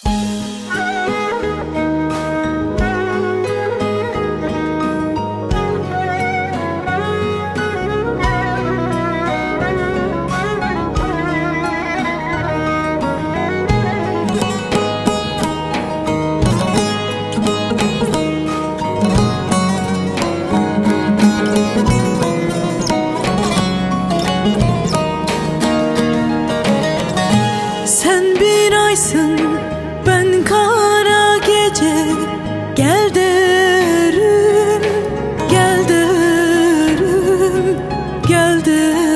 Ben kara gece, gel derim, gel derim, gel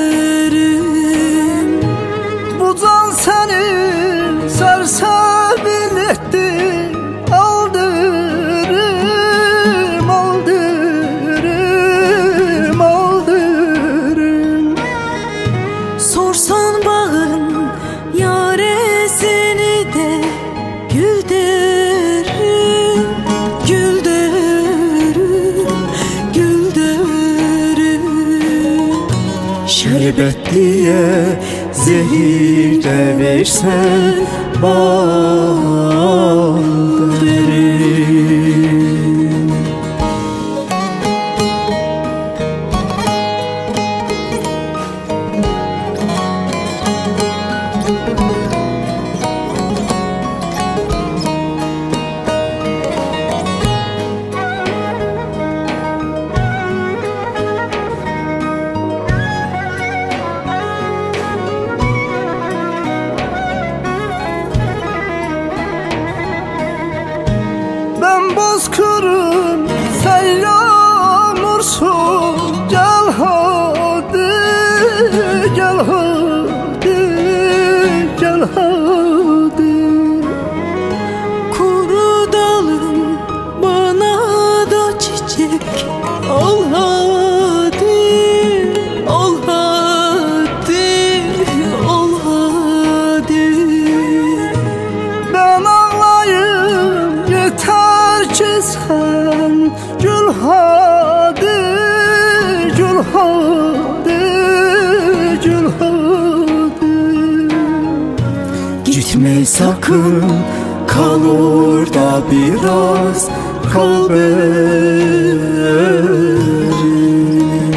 derim. Bu can seni sarsabil etti, aldırım, aldırım, aldırım. Sorsan bağın yaresini de gül derim, gül derim, gül derim. Şerbet diye zehir de versen bal derim. Ben bozkırım, sen yağmursun. Gel hadi, gel hadi, gel hadi. Kuru dalım bana da çiçek, ol hadi, ol hadi, ol hadi. Ben ağlayayım yeter ki sen gül hadi, gül hadi, gül hadi. Gitme sakın, kal orada biraz, kal benim.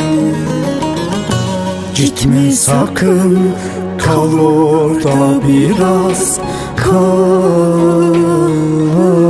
Gitme sakın, kal orada biraz, kal.